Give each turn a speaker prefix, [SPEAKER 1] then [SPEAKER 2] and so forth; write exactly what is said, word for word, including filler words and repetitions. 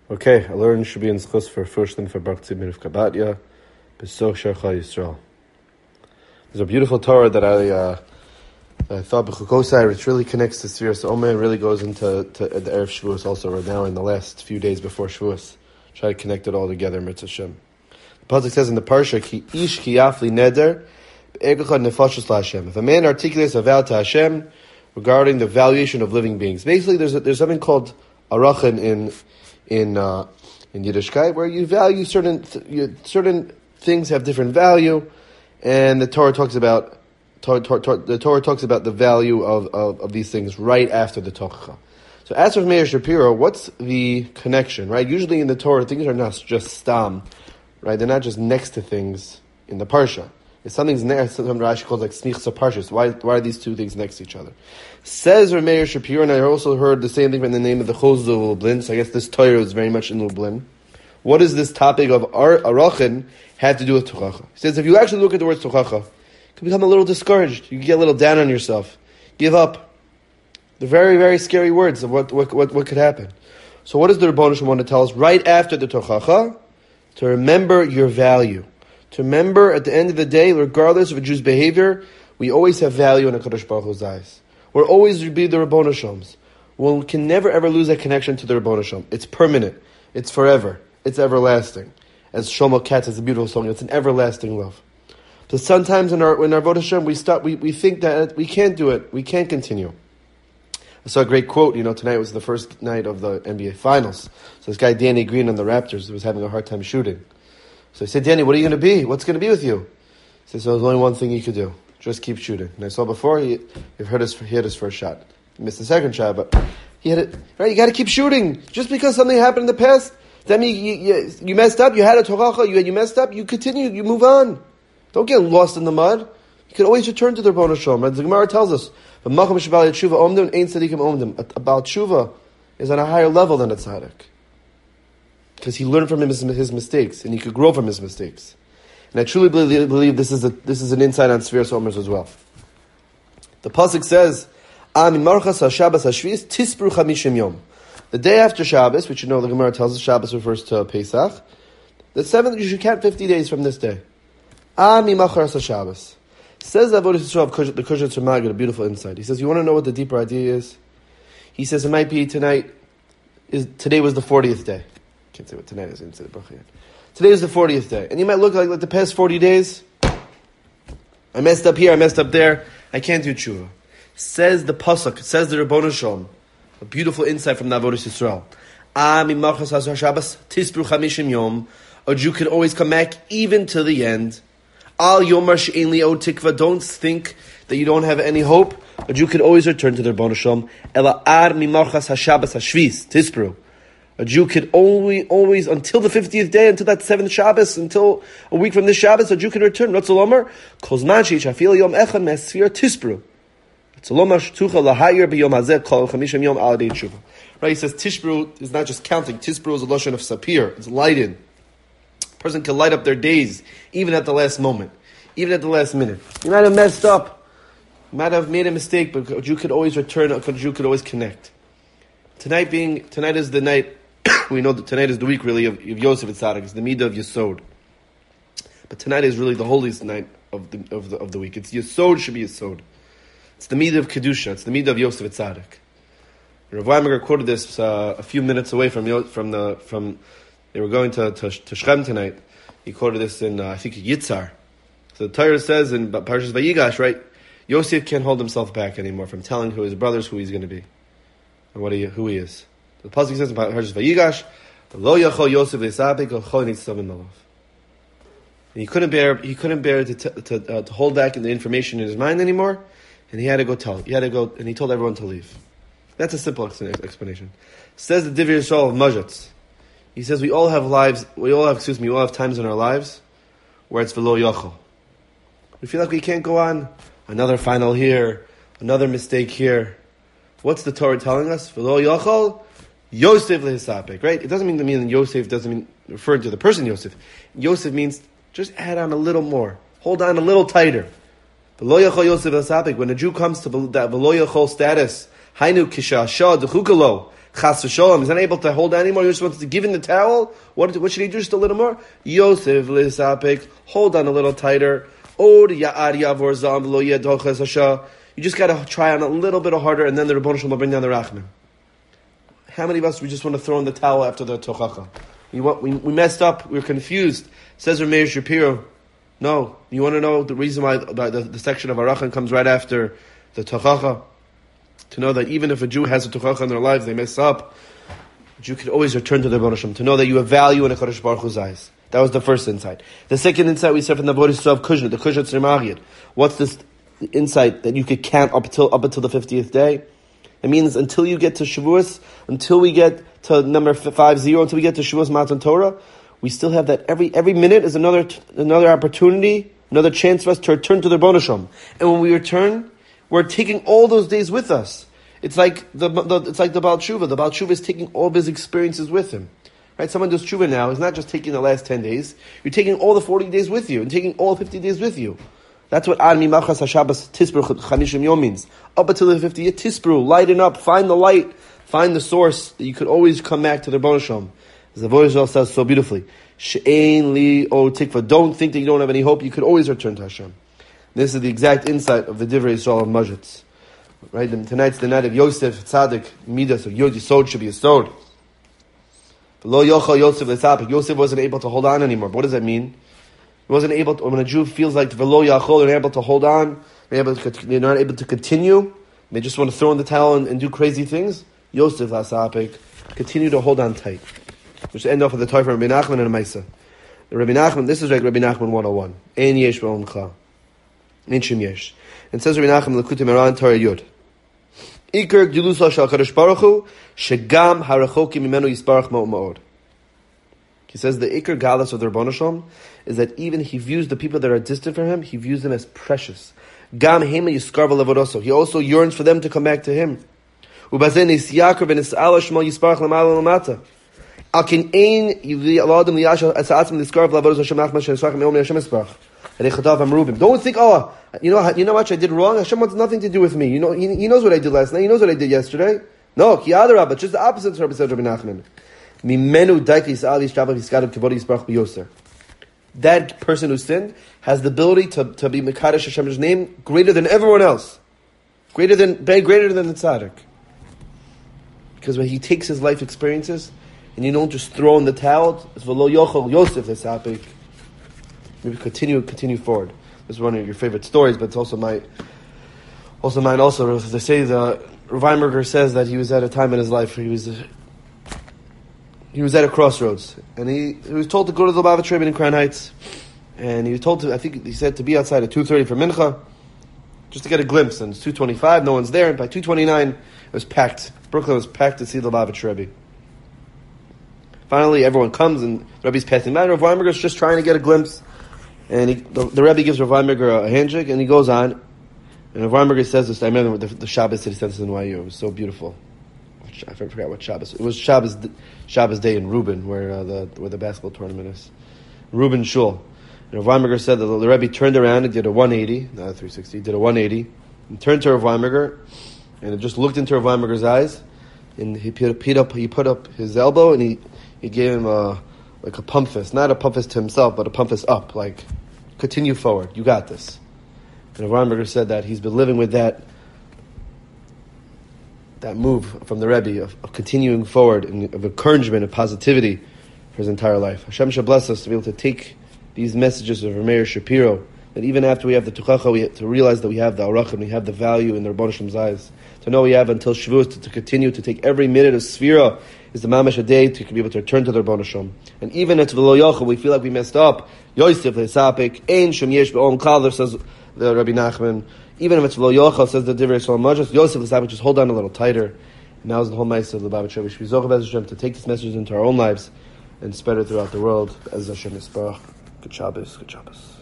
[SPEAKER 1] Okay, I learned should be in schus for first and for Barak Tzibir of Kabatya, Besoch Sharcha Yisrael. There's a beautiful Torah that I uh, I thought B'chukosai, which really connects to Sfiras Omer and really goes into to the Erev Shavuos also right now in the last few days before Shavuos. Try to connect it all together, Mitzvah Shem. The Pasuk says in the Parsha, Ki ish ki yafli neder, be'egachad nefashos la'Hashem. If a man articulates a vow to Hashem regarding the valuation of living beings. Basically, there's a, there's something called arachin in in uh, in Yiddishkeit where you value certain th- you, certain things have different value, and the Torah talks about Torah, Torah, the Torah talks about the value of, of, of these things right after the Tochacha. So as for Meir Shapiro, what's the connection, right? Usually in the Torah, things are not just stam, right? They're not just next to things in the Parsha. If something's next, something Rashi calls like smichsa parshas. Why, why are these two things next to each other? Says Meir Shapiro, and I also heard the same thing in the name of the Chozeh of Lublin, so I guess this Torah is very much in Lublin. What does this topic of Ar- Arachin have to do with Tochacha? He says if you actually look at the word Tochacha, you can become a little discouraged. You can get a little down on yourself. Give up. The very, very scary words of what, what, what, what could happen. So what does the Rebbeinu Shalom want to tell us right after the Tochacha? To remember your value. To remember at the end of the day, regardless of a Jew's behavior, we always have value in HaKadosh Baruch Hu's eyes. We'll always be the Rebbeinu Shalom's. We can never ever lose that connection to the Rebbeinu Shalom. It's permanent. It's forever. It's everlasting. As Shlomo Katz has a beautiful song, it's an everlasting love. So sometimes in our in our Avodah Hashem, we stop. We, we think that we can't do it. We can't continue. I saw a great quote. You know, tonight was the first night of the N B A Finals. So this guy Danny Green on the Raptors was having a hard time shooting. So I said, Danny, what are you going to be? What's going to be with you? He said, so there's only one thing you could do. Just keep shooting. And I saw before, he, you've heard his, he hit his first shot. He missed the second shot, but he had it. Right, you got to keep shooting. Just because something happened in the past, then you, you, you messed up, you had a tochacha, you, you messed up, you continue, you move on. Don't get lost in the mud. You can always return to the Rebbeinu Shalom. As the Gemara tells us, about tshuva is on a higher level than a tzaddik. Because he learned from his, his mistakes, and he could grow from his mistakes. And I truly believe, believe this is a, this is an insight on Sfiras Omers as well. The pasuk says, "Amin marchas haShabbos haShvius tispru chamishim yom." The day after Shabbos, which you know the Gemara tells us Shabbos refers to Pesach, the seventh you should count fifty days from this day. Amin marchas haShabbos. Says the Avodah Yisrael, the Kushas Ramag, a beautiful insight. He says, you want to know what the deeper idea is? He says it might be tonight. Is today was the fortieth day. Can't say what tonight is. I didn't say the bracha yet. Today is the fortieth day. And you might look like, like the past forty days. I messed up here, I messed up there. I can't do tshuva. Says the pasuk, says the Rebbeinu Shalom, a beautiful insight from the Avodah Yisrael. Ami machas hazar Shabbos tispru chamishim yom. A Jew can always come back even to the end. Al yomar she'en li od tikva. Don't think that you don't have any hope. A Jew can always return to the Rebbeinu Shalom. Ela ar mimachas haShabbos hashvis tispru. A Jew could only, always, until the fiftieth day, until that seventh Shabbos, until a week from this Shabbos, a Jew can return. Ratzal Omer, kozman she'ishafil yom echad me'asfir tispru. Ratzal Omer sh'tucha lahayir b'yom hazeh kol chamishim yom al adei tshuva. Right, he says Tishbru is not just counting. Tishbru is a lotion of sapir. It's lighted. A person can light up their days, even at the last moment, even at the last minute. You might have messed up. You might have made a mistake, but a Jew could always return, a Jew could always connect. Tonight being, tonight is the night, we know that tonight is the week really of, of Yosef Tzaddik. It's the Midah of Yesod. But tonight is really the holiest night of the of the, of the week. It's Yesod should be Yesod. It's the Midah of Kedusha. It's the Midah of Yosef Tzaddik. Rav Weimager quoted this uh, a few minutes away from from the from. They were going to to, to Shechem tonight. He quoted this in uh, I think Yitzhar. So the Torah says in Parshas Vayigash, right? Yosef can't hold himself back anymore from telling who his brothers who he's going to be and what he who he is. The pasuk says in Parshas Vayigash, "Lo yachol Yosef le'sapik ochol nitzav imalav." He couldn't bear he couldn't bear to t- to, uh, to hold back the information in his mind anymore, and he had to go tell. He had to go, and he told everyone to leave. That's a simple explanation. Says the Divrei Yisrael of Majatz. He says we all have lives. We all have excuse me. We all have times in our lives where it's v'lo yachol. We feel like we can't go on. Another final here, another mistake here. What's the Torah telling us? V'lo yachol. Yosef lehisapek, right? It doesn't mean to mean that Yosef doesn't mean referring to the person Yosef. Yosef means just add on a little more, hold on a little tighter. V'lo yachol Yosef lehisapek. When a Jew comes to that v'lo yachol status, hainu kisha shah dechukalo Chas v'sholom, he's not able to hold anymore, he just wants to give in the towel. What, what should he do just a little more? Yosef l'sapik, hold on a little tighter. Od ya'ad yavor zam lo yadoches hasha. You just got to try on a little bit harder, and then the Rebbeinu Shalom will bring down the Rachman. How many of us, we just want to throw in the towel after the tochacha? We, we, we messed up, we were confused. Says Rameir Shapiro, no, you want to know the reason why the, the, the section of Arachan comes right after the tochacha? To know that even if a Jew has a tochacha in their lives, they mess up, a Jew can always return to the Rebbeinu Shalom, to know that you have value in a Kadosh Baruch Hu's eyes. That was the first insight. The second insight we said from the Avodah of Kushner, the Kushner Tzir Magid. What's this insight that you could count up until up until the fiftieth day? It means until you get to Shavuos, until we get to number five zero, until we get to Shavuos Matan Torah, we still have that. Every every minute is another another opportunity, another chance for us to return to the Rebbeinu Shalom. And when we return, we're taking all those days with us. It's like the, the it's like the Baal Tshuva. The Baal Tshuva is taking all of his experiences with him. Right? Someone does Tshuva now. He's not just taking the last ten days. You're taking all the forty days with you and taking all fifty days with you. That's what Ad Mimachas HaShabbos Tisbru Chamishim Yom means. Up until the fiftieth Tisbru, lighten up, find the light, find the source that you could always come back to the Rebbeinu Shalom. As the Voizel says so beautifully, She'ein li o tikva. Don't think that you don't have any hope. You could always return to Hashem. This is the exact insight of the Divrei Yisrael of Majitz. Right? Tonight's the night of Yosef Tzaddik Midas, or Yod Yisod should be a sword. Lo yochel Yosef l'tzapik. Yosef wasn't able to hold on anymore. What does that mean? He wasn't able to, when a Jew feels like v'lo yachol, they're not able to hold on, they're, able to, they're not able to continue, they just want to throw in the towel and, and do crazy things. Yosef l'tzapik, continue to hold on tight. We should end off with the Torah from Rabbi Nachman and a Maisa. Rabbi Nachman, this is like Rabbi Nachman one oh one. Ein yesh v'omcha. Ein shim yesh. And says Rabbi Nachman, L'kutei Moharan Torah Yud. Iker gdiluso shel Kadosh Baruch Hu, shegam harachokim mimenu yisparach ma'od ma'od. He says the Iker Galus of the Rebbeinu Shalom is that even he views the people that are distant from him, he views them as precious. Gam hema yiskarva levodoso. He also yearns for them to come back to him. Ubazen isyakar v'nis'ala shmo yisparach l'mala l'mata. Akin ein yivli aladim liyasha asa'atzim l'skarva levodoso Hashem achma shenisrach me'om Hashem yisparach. Don't think, oh, you know, you know what I did wrong? Hashem wants nothing to do with me. You know, he, he knows what I did last night. He knows what I did yesterday. No, ki adarabah, but just the opposite. Rabbi said, Rabbi Nachman. That person who sinned has the ability to, to be Mekadosh Hashem's name greater than everyone else. Greater than, greater than the tzaddik. Because when he takes his life experiences, and you don't just throw in the towel, it's v'lo yochel Yosef l'tzapik. Maybe continue, continue forward. This is one of your favorite stories, but it's also my, also mine. Also, they say the Rav Weinberger says that he was at a time in his life where he was, he was at a crossroads, and he, he was told to go to the Lubavitch Rebbe in Crown Heights, and he was told to, I think he said to be outside at two thirty for Mincha, just to get a glimpse. And it's two twenty-five, no one's there, and by two twenty-nine it was packed. Brooklyn was packed to see the Lubavitch Rebbe. Finally, everyone comes, and the Rebbe's passing by. Rav Weinberger is just trying to get a glimpse. And he, the, the Rebbe gives Rav Weinberger a handshake, and he goes on. And Rav Weinberger says this. I remember the, the Shabbos that he said this in N Y U. It was so beautiful. I forgot what Shabbos. It was Shabbos Shabbos day in Reuben, where uh, the where the basketball tournament is. Reuben Shul. And Rav Weinberger said that the, the Rebbe turned around and did a one eighty, not a three sixty. He did a one eighty, and turned to Rav Weinberger, and it just looked into Rav Weinberger's eyes, and he put up he put up his elbow, and he he gave him a like a pump fist, not a pump fist to himself, but a pump fist up, like, continue forward, you got this. And Weinberger said that he's been living with that that move from the Rebbe of, of continuing forward and of encouragement and positivity for his entire life. Hashem should bless us to be able to take these messages of Rameir Shapiro, that even after we have the Tuchacha, we have to realize that we have the Arachim, we have the value in the Rebbeinu Shem's eyes. To know we have until Shavuos to, to continue to take every minute of Sfira is the mamash a day to be able to return to the Rebbeinu Shem. And even at V'lo Yochel, we feel like we messed up. Yosef le'sapik, ein shem yesh be'om kal, says the Rabbi Nachman. Even if it's V'lo Yochel, says the Divrei Yisrael Majos, Yosef le'sapik, just hold on a little tighter. And now is the whole ma'aseh of the Lubavitch Rebbe. We should be Hashem to take this message into our own lives and spread it throughout the world. As Hashem Yisparach. Good Shabbos, good Shabbos.